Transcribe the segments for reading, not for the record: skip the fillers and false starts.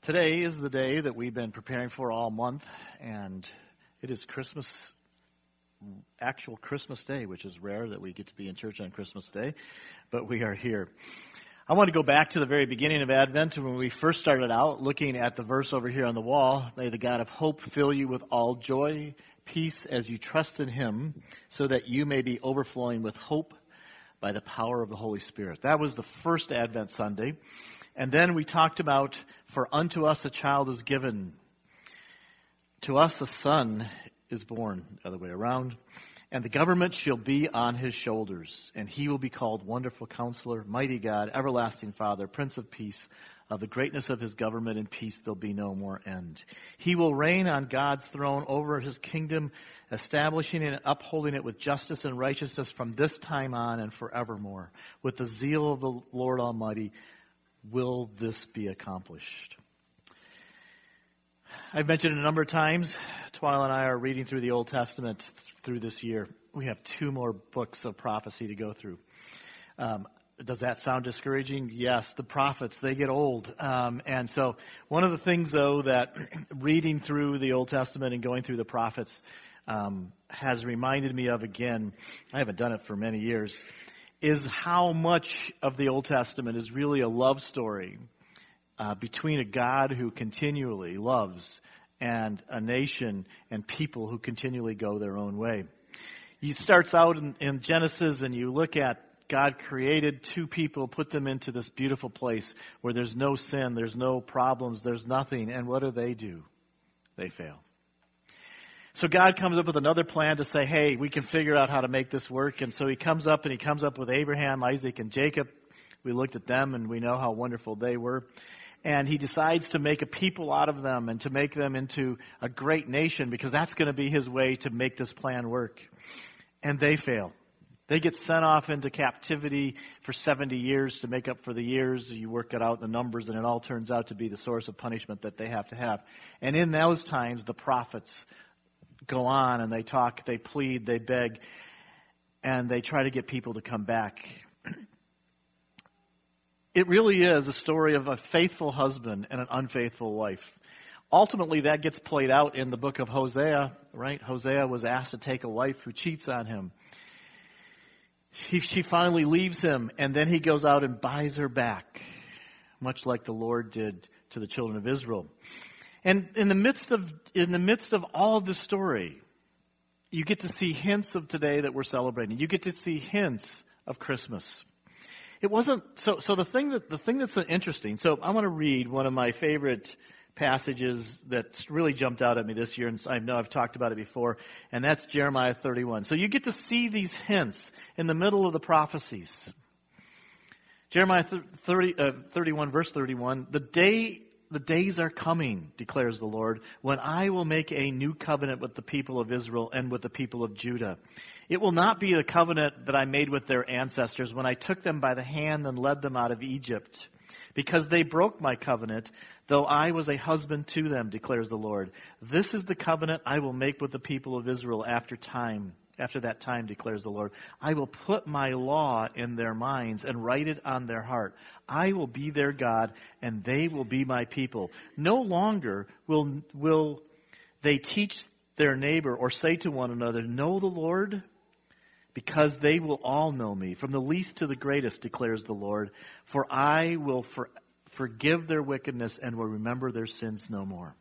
Today is the day that we've been preparing for all month, and it is Christmas, actual Christmas Day, which is rare that we get to be in church on Christmas Day, but we are here. I want to go back to the very beginning of Advent when we first started out, looking at the verse over here on the wall. May the God of hope fill you with all joy, peace as you trust in Him, so that you may be overflowing with hope by the power of the Holy Spirit. That was the first Advent Sunday. And then we talked about, for unto us a child is given, to us a son is born, the other way around, and the government shall be on his shoulders, and he will be called Wonderful Counselor, Mighty God, Everlasting Father, Prince of Peace. Of the greatness of his government and peace there'll be no more end. He will reign on God's throne over his kingdom, establishing and upholding it with justice and righteousness from this time on and forevermore. With the zeal of the Lord Almighty, will this be accomplished? I've mentioned it a number of times. Twyla and I are reading through the Old Testament through this year. We have 2 more books of prophecy to go through. Does that sound discouraging? Yes, the prophets, they get old. And so one of the things, though, that reading through the Old Testament and going through the prophets has reminded me of again, I haven't done it for many years, is how much of the Old Testament is really a love story between a God who continually loves and a nation and people who continually go their own way. He starts out in Genesis, and you look at God created 2 people, put them into this beautiful place where there's no sin, there's no problems, there's nothing. And what do? They fail. So God comes up with another plan to say, hey, we can figure out how to make this work. And so he comes up with Abraham, Isaac, and Jacob. We looked at them and we know how wonderful they were. And he decides to make a people out of them and to make them into a great nation, because that's going to be his way to make this plan work. And they fail. They get sent off into captivity for 70 years to make up for the years. You work it out, the numbers, and it all turns out to be the source of punishment that they have to have. And in those times, the prophets go on and they talk, they plead, they beg, and they try to get people to come back. It really is a story of a faithful husband and an unfaithful wife. Ultimately, that gets played out in the book of Hosea, right? Hosea was asked to take a wife who cheats on him. She finally leaves him, and then he goes out and buys her back, much like the Lord did to the children of Israel. And in the midst of all of this story, you get to see hints of today that we're celebrating. You get to see hints of Christmas. It wasn't so the thing that's interesting. So I want to read one of my favorite passages that really jumped out at me this year, and I know I've talked about it before, and that's Jeremiah 31. So you get to see these hints in the middle of the prophecies. Jeremiah 31, verse 31, the days are coming, declares the Lord, when I will make a new covenant with the people of Israel and with the people of Judah. It will not be the covenant that I made with their ancestors when I took them by the hand and led them out of Egypt, because they broke my covenant, though I was a husband to them, declares the Lord. This is the covenant I will make with the people of Israel after that time, declares the Lord. I will put my law in their minds and write it on their heart. I will be their God, and they will be my people. No longer will they teach their neighbor or say to one another, know the Lord, because they will all know me, from the least to the greatest, declares the Lord. For I will forgive their wickedness and will remember their sins no more.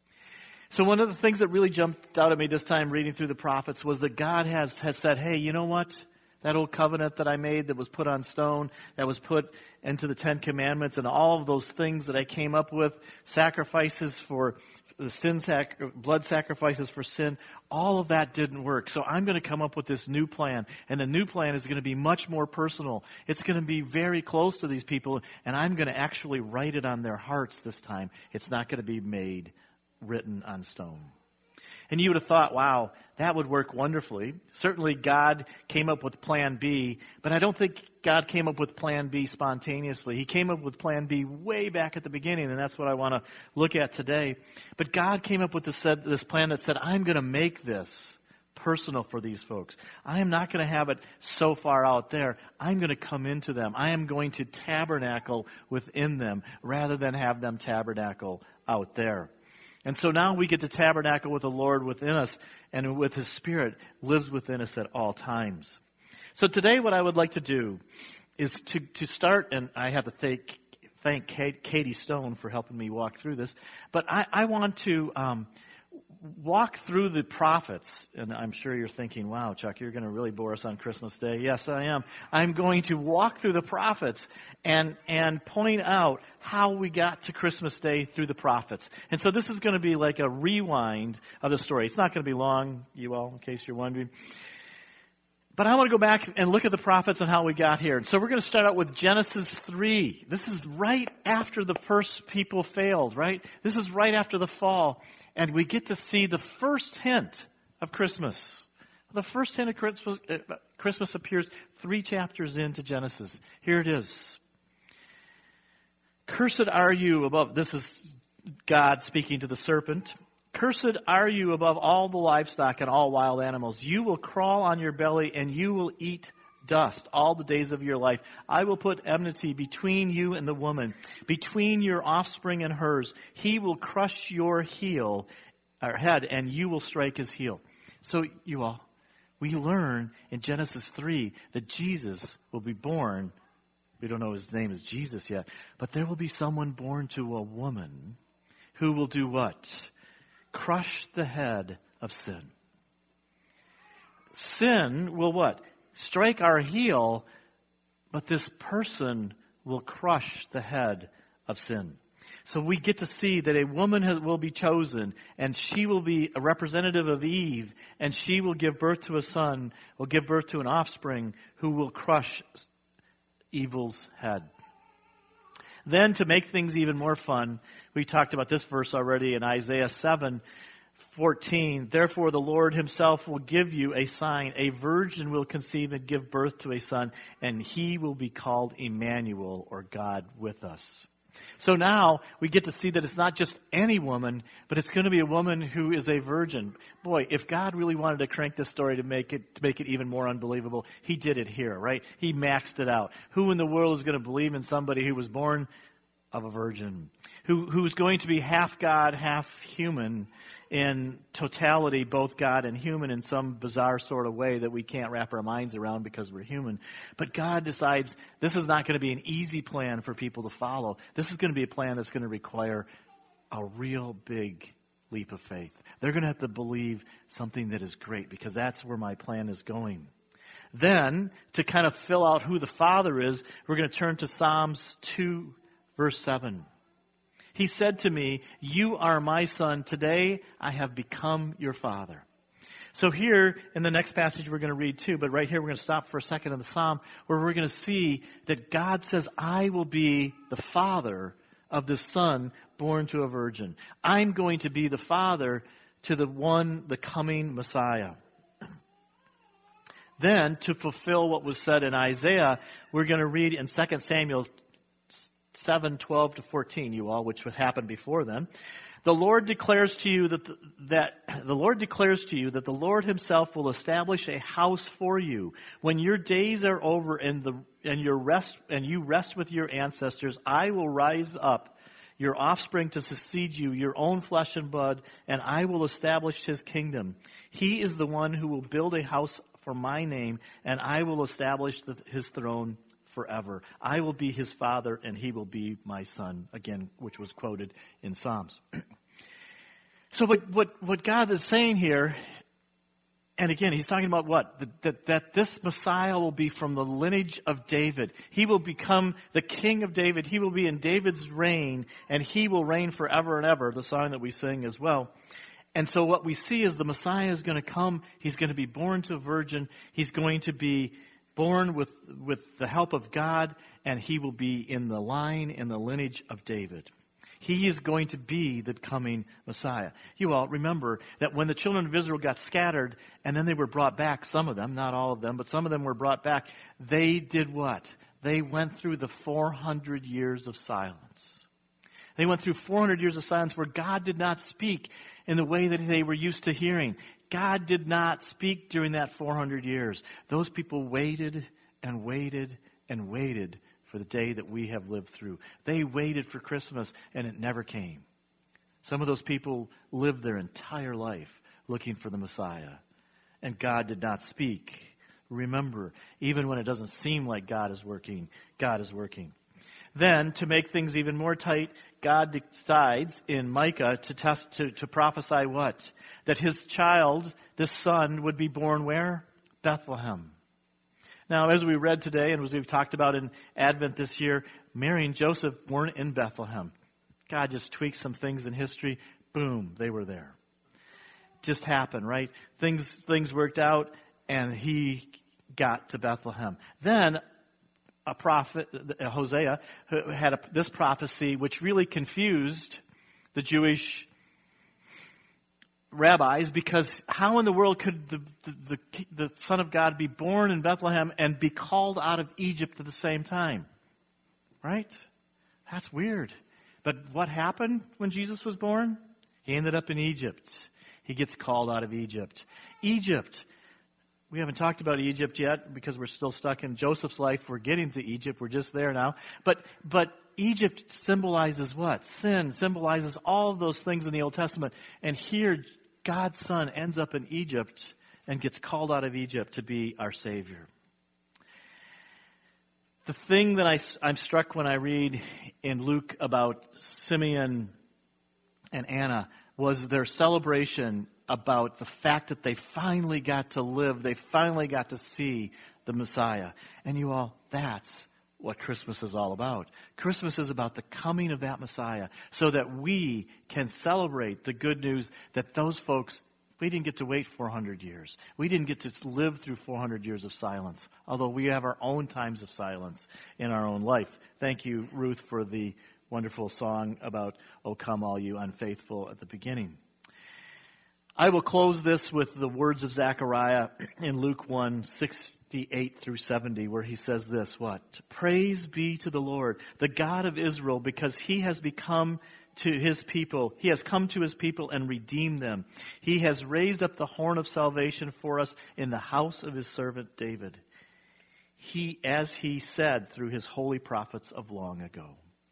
So one of the things that really jumped out at me this time reading through the prophets was that God has said, hey, you know what? That old covenant that I made that was put on stone, that was put into the 10 Commandments, and all of those things that I came up with, sacrifices for the blood sacrifices for sin, all of that didn't work. So I'm going to come up with this new plan, and the new plan is going to be much more personal. It's going to be very close to these people, and I'm going to actually write it on their hearts this time. It's not going to be written on stone. And you would have thought, wow, that would work wonderfully. Certainly God came up with plan B, but I don't think God came up with plan B spontaneously. He came up with plan B way back at the beginning, and that's what I want to look at today. But God came up with this plan that said, I'm going to make this personal for these folks. I am not going to have it so far out there. I'm going to come into them. I am going to tabernacle within them rather than have them tabernacle out there. And so now we get to tabernacle with the Lord within us, and with His Spirit lives within us at all times. So today what I would like to do is to start, and I have to thank Katie Stone for helping me walk through this, but I want to walk through the prophets. And I'm sure you're thinking, wow, Chuck, you're going to really bore us on Christmas Day. Yes, I am. I'm going to walk through the prophets and point out how we got to Christmas Day through the prophets. And so this is going to be like a rewind of the story. It's not going to be long, you all, in case you're wondering. But I want to go back and look at the prophets and how we got here. And so we're going to start out with Genesis 3. This is right after the first people failed, right? This is right after the fall. And we get to see the first hint of Christmas. The first hint of Christmas appears 3 chapters into Genesis. Here it is. Cursed are you above, this is God speaking to the serpent. Cursed are you above all the livestock and all wild animals. You will crawl on your belly and you will eat dust all the days of your life. I will put enmity between you and the woman, between your offspring and hers. He will crush your head, and you will strike his heel. So you all, we learn in Genesis 3 that Jesus will be born. We don't know his name is Jesus yet, but there will be someone born to a woman who will do what? Crush the head of sin. Sin will what? Strike our heel, but this person will crush the head of sin. So we get to see that a woman will be chosen, and she will be a representative of Eve, and she will give birth to a son, will give birth to an offspring who will crush evil's head. Then, to make things even more fun, we talked about this verse already in Isaiah 7:14. Therefore the Lord himself will give you a sign. A virgin will conceive and give birth to a son, and he will be called Emmanuel, or God with us. So now we get to see that it's not just any woman, but it's going to be a woman who is a virgin. Boy, if God really wanted to crank this story to make it even more unbelievable, he did it here, right? He maxed it out. Who in the world is going to believe in somebody who was born of a virgin, who's going to be half God, half human in totality, both God and human in some bizarre sort of way that we can't wrap our minds around because we're human. But God decides this is not going to be an easy plan for people to follow. This is going to be a plan that's going to require a real big leap of faith. They're going to have to believe something that is great, because that's where my plan is going. Then, to kind of fill out who the Father is, we're going to turn to Psalms 2, verse 7. He said to me, you are my son. Today I have become your father. So here in the next passage we're going to read too, but right here we're going to stop for a second in the Psalm where we're going to see that God says, I will be the father of the son born to a virgin. I'm going to be the father to the coming Messiah. Then, to fulfill what was said in Isaiah, we're going to read in 2 Samuel 7:12-14, you all, which would happen before then. The Lord declares to you that the Lord himself will establish a house for you. When your days are over and you rest with your ancestors, I will rise up your offspring to succeed you, your own flesh and blood, and I will establish his kingdom. He is the one who will build a house for my name, and I will establish his throne forever. I will be his father, and he will be my son. Again, which was quoted in Psalms. So what God is saying here, and again, he's talking about what? That this Messiah will be from the lineage of David. He will become the king of David. He will be in David's reign, and he will reign forever and ever, the song that we sing as well. And so what we see is the Messiah is going to come. He's going to be born to a virgin. He's going to be born with the help of God, and he will be in the lineage of David. He is going to be the coming Messiah. You all remember that when the children of Israel got scattered, and then they were brought back, some of them, not all of them, but some of them were brought back, they did what? They went through the 400 years of silence. They went through 400 years of silence where God did not speak in the way that they were used to hearing. God did not speak during that 400 years. Those people waited and waited and waited for the day that we have lived through. They waited for Christmas, and it never came. Some of those people lived their entire life looking for the Messiah, and God did not speak. Remember, even when it doesn't seem like God is working, God is working. Then, to make things even more tight, God decides in Micah to prophesy what? That his child, this son, would be born where? Bethlehem. Now, as we read today, and as we've talked about in Advent this year, Mary and Joseph weren't in Bethlehem. God just tweaked some things in history. Boom, they were there. Just happened, right? Things worked out, and he got to Bethlehem. Then a prophet, Hosea, had this prophecy which really confused the Jewish rabbis, because how in the world could the Son of God be born in Bethlehem and be called out of Egypt at the same time? Right? That's weird. But what happened when Jesus was born? He ended up in Egypt. He gets called out of Egypt. Egypt. We haven't talked about Egypt yet because we're still stuck in Joseph's life. We're getting to Egypt. We're just there now. But Egypt symbolizes what? Sin symbolizes all of those things in the Old Testament. And here, God's Son ends up in Egypt and gets called out of Egypt to be our Savior. The thing that I'm struck when I read in Luke about Simeon and Anna was their celebration about the fact that they finally got to live, they finally got to see the Messiah. And you all, that's what Christmas is all about. Christmas is about the coming of that Messiah so that we can celebrate the good news that those folks, we didn't get to wait 400 years. We didn't get to live through 400 years of silence, although we have our own times of silence in our own life. Thank you, Ruth, for the wonderful song about "O Come All You Unfaithful" at the beginning. I will close this with the words of Zechariah in Luke 1:68 through 70, where he says this, what? Praise be to the Lord, the God of Israel, because he has come to his people and redeemed them. He has raised up the horn of salvation for us in the house of his servant David. As he said through his holy prophets of long ago.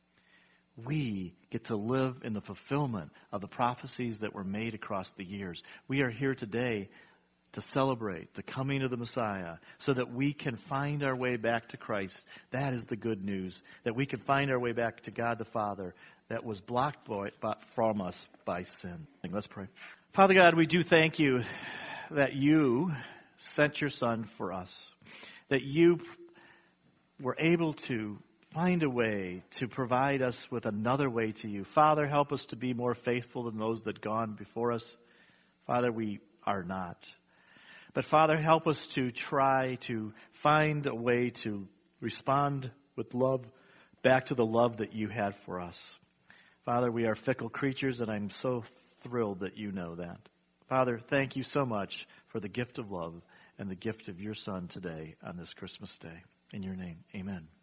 We get to live in the fulfillment of the prophecies that were made across the years. We are here today to celebrate the coming of the Messiah so that we can find our way back to Christ. That is the good news, that we can find our way back to God the Father that was blocked from us by sin. Let's pray. Father God, we do thank you that you sent your Son for us, that you were able to find a way to provide us with another way to you. Father, help us to be more faithful than those that gone before us. Father, we are not. But Father, help us to try to find a way to respond with love back to the love that you had for us. Father, we are fickle creatures, and I'm so thrilled that you know that. Father, thank you so much for the gift of love and the gift of your Son today on this Christmas day. In your name, amen.